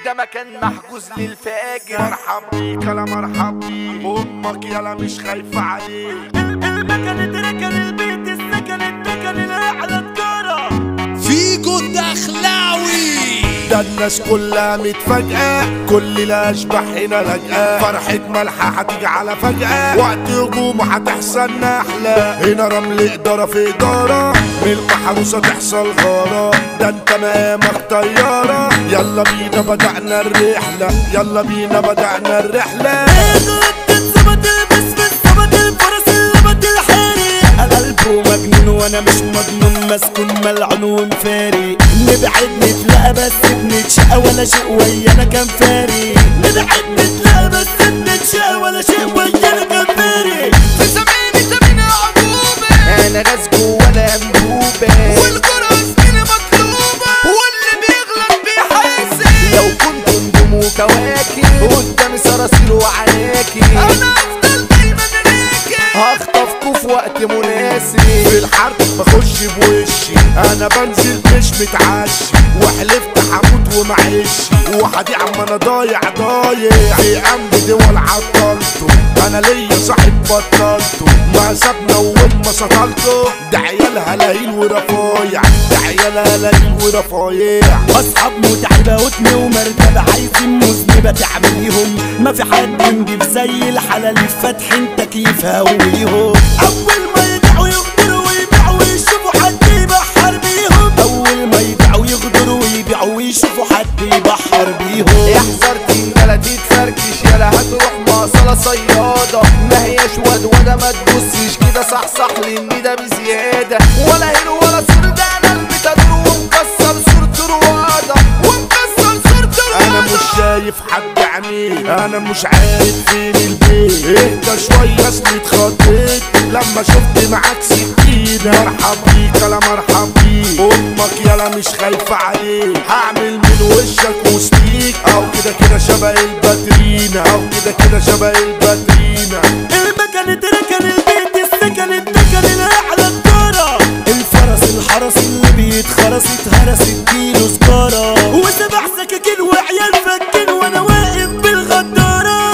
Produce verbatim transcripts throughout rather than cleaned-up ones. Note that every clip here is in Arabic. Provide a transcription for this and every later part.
ده مكان محجوز للفاجر. مرحب بيك يلا مرحب بيك، امك يلا مش خايفة عليك. المكان اتركن البيت السكن اتكن الاعلى تجارة فيجو الدخلاوي. ده الناس كلها متفاجئة، كل الاشباح هنا لاجئة. فرحة ملحة هتيجي على فجأة، وقت هجومه هتحصل نحلة. هنا رمل إدارة في إدارة، من المحروسة تحصل غارة. ده انت مقامك طيارة، يلا بينا بدأنا الرحلة، يلا بينا بدأنا الرحلة. قلبه مجنون وانا مش مجنون، مسكون ملعون ومفاري. نبعد نتلاقى بس بنتشقى ولا شيء ويانا كان فاري. نبعد نتلاقى بس بنتشقى ولا شيء ويانا كان فاري. في زماني زمينة عجوبة، انا غاز جوانا انبوبة، والجرأة زميلة مطلوبة، واللي بيغلط بيحاسب. لو كنت نجوم وكواكب قدامي صراصير وعناكب، انا افضل دايما راكب، هخطفكوا في وقت مناسب. في الحرب بخش بوشي، انا بنزل مش متعشي، وحلفت هموت ومعيش. وحدي عم انا ضايع ضايع في امن دول عطلته. انا ليا صاحب بطلته، ما سابنا وما سطلته. ده عيال هلاهيل ورفايع، ده عيال هلاهيل ورفايع. اصحاب متعبة وتم ومرتبة، عايزين مذنبة تعمليهم. ما في حد نجيب زي الحلال فاتحين تكييف هويهم. اول ما يدعوا يغدروا ويبيعوا ويشوفوا حد يبحر بيهم. اول ما يدعوا يغدروا ويبيعوا ويشوفوا حد يبحر بيهم. احذر تنجلة تتفركش، يلا هتروح مواصلة صيادة. ما هياش ودودة ما تبصش كده، صحصح لان ده بزيادة. ولا هيرو ولا صور، ده انا المتدور ومكسر صورة روادة، ومكسر صورة روادة. انا مش شايف حد عينيه، انا مش عارف فين البيت. اهدى شوية اصلي اتخضيت لما شفت معاك سكينة. مرحب بيك يلا مرحب بيك، امك يلا مش خايفة عليك. هعمل من وشك وسطيك، او كده كده شبه الباترينا، او كده كده شبه الباترينا. المكان اتركن البيت السكن اتكن الاعلى تجارة. الفرس الحرس اللي بيتخرس اتهرس اديله سكارة. وسبع سكاكين وعيال فكين وانا واقف بالغدارة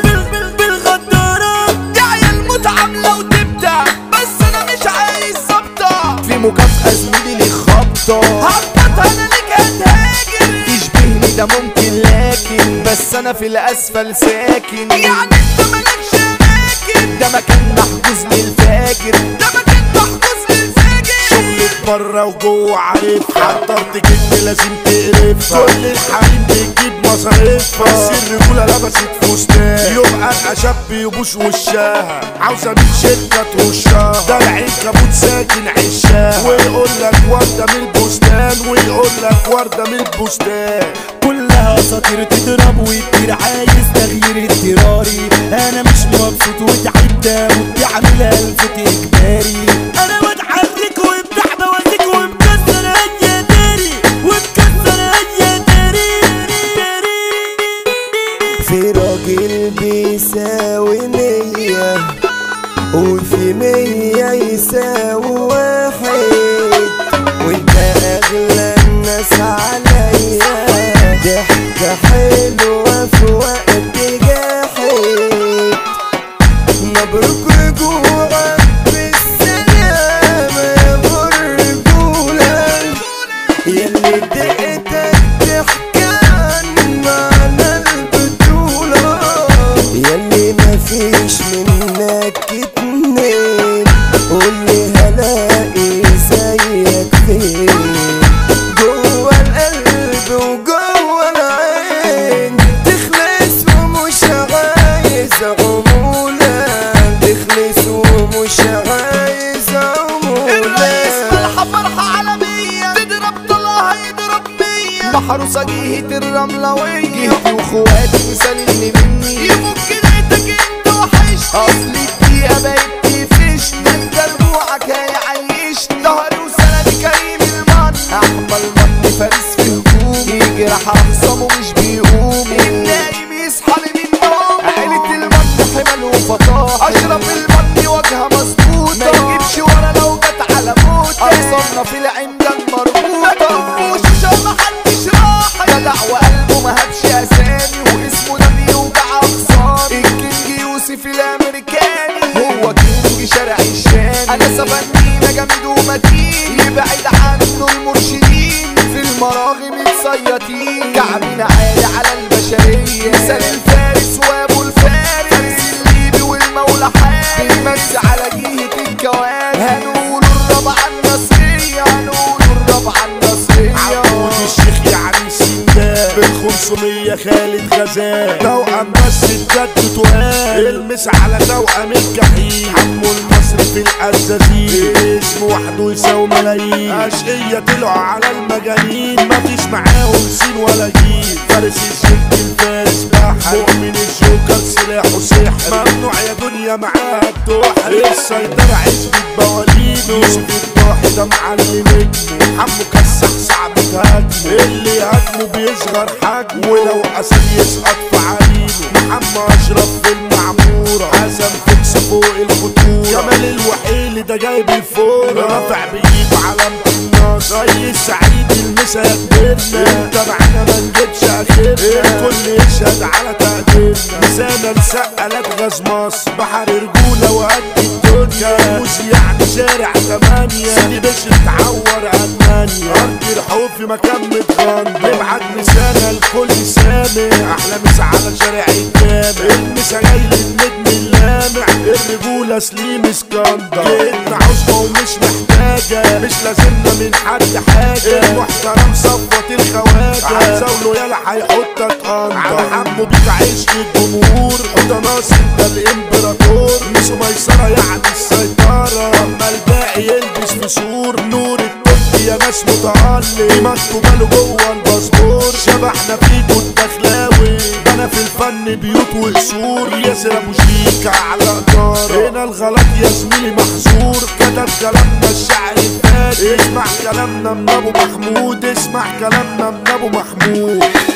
بالغدارة. يا عيال متعاملة وتبدأ، بس انا مش عايز ظبطة. في مكافأة زميلي لي خبطة، هخبطها انا ليك هتهاجر. تشبهني ده ممكن لكن، بس انا في الاسفل ساكن. يعني انت مالكش اماكن، ده مكان محجوز للفاجر، ده مكان محجوز للفاجر. شغلك بره وجوه عارفها، حضرت كلمة لازم تقرفها. كل الحريم بتجيب مصاريفها، بس الرجولة لبست فستان. يبقى الأشاب يبوش وشها، عاوزة مين شدة ترشها. ده العنكبوت ساكن عشاها، ويقول لك وردة من البستان، ويقول لك وردة من البستان. كلها اساطير تضرب ويطير، عايز تغيير اضطراري. انا مش مبسوط وتعبت وبتعمل الفت اجباري. انا بتحرك وبتاع بوازيك ومكسر اي داري، ومكسر اي داري. في راجل بيساوي مية، وفي مية يساوي واحد، وانت اغلى الناس عليا. ضحكة حلوة في وقت جاحد، مبروك رجوعك بالسلامة يا ابو الرجولة. ياللي دقتك تحكي عن معنى البطولة، ياللي مفيش منك اتنين. قولي هلاقي زيك فين، جوا القلب وجوا العين. تخلص ومش عايز عمولة، تخلص ومش عايز عمولة. الرئيس ملحة فرحة عالمية، تضرب طلعها يضرب مية. محروسة جهة الرملوية، جهتي واخواتي مسلمي مني. يفك ليتك انت وحشني، اصل الدقيقة بقت تقفشني. انت رجوعك هيعيشني، ظهري وسندي كريم المن. احمى المن فارس في هجومي، يجرح اخصامه مش بيقوموا. النايم يصحى من النوم، عيلة المن حمل وفطاحل. اشرف المن واجهة مظبوطة، ما يجيبش ورا لو جت على موتة. اقصرنا في العمدة المربوطة، ما تنفوش عشان محدش راح. جدع وقلبه مهبش مثال الفارس وابو الفارس فارس الليبي والمولى حارس بنمس على جهة الكواكب هنقول الرابعة النصرية هنقول الرابعة النصرية عبود الشيخ يعني السندان بالخمسمية خالد غزال توأم بس بجد تقال المس على توأم الجحيم عمو المصري في الأزازين اسم وحده يساوي ملايين أشقية طلعوا على المجانين مفيش معاهم سين ولا جيل فارس الجلد الفارس بحر مؤمن الجوكر سلاحه سحر ممنوع يا دنيا معاها الدحر السيطرة عزبة بوالين يوسف الضاحي ده معلم نجمه حمو كسح صعب تهاجمه اللي يهاجمه بيصغر حجمه ولو أسد يسقط في عرينه محمد أشرف في المعمورة حسن فكس فوق الخطورة جمال الوحيل ده جايب الفورة رافع بيجيب علامة النصر ريس سعيد المسا يا كبرنا انت معانا ما نجيبش اخرنا الكل يشهد على تقديرنا مسانا نسقلك غاز مصر بحر رجولة وقد الدنيا موز يعني شارع تمانية سيدي بشر تعور ألمانيا أرض الحب في مكان متغنى نبعت مسانا الكل سامع أحلى مسا على شارع الجامع المسا جاي للنجم اللامع الرجولة سليم اسكندر جيتنا عصبة ومش محتاجة مش لازمنا من حد حاجة المحترم صفوة الخواجة عزاوله يلا هيحطك أندر على حمو بيك عشق الجمهور حط ناصر ده الامبراطور مش ميسرة يعني السيطرة أما الباقي يلبس في سور نور الطب يا ناس متألق مكتوبة له جوه الباسبور شبحنا فيكو الدخلاوي أنا في الفن بيوت وقصور ياسر أبو شيكة على إدارة هنا الغلط يا زميلي محظور كتب كلامنا الشعر الفاتح اسمع كلامنا من أبو محمود اسمع كلامنا من أبو محمود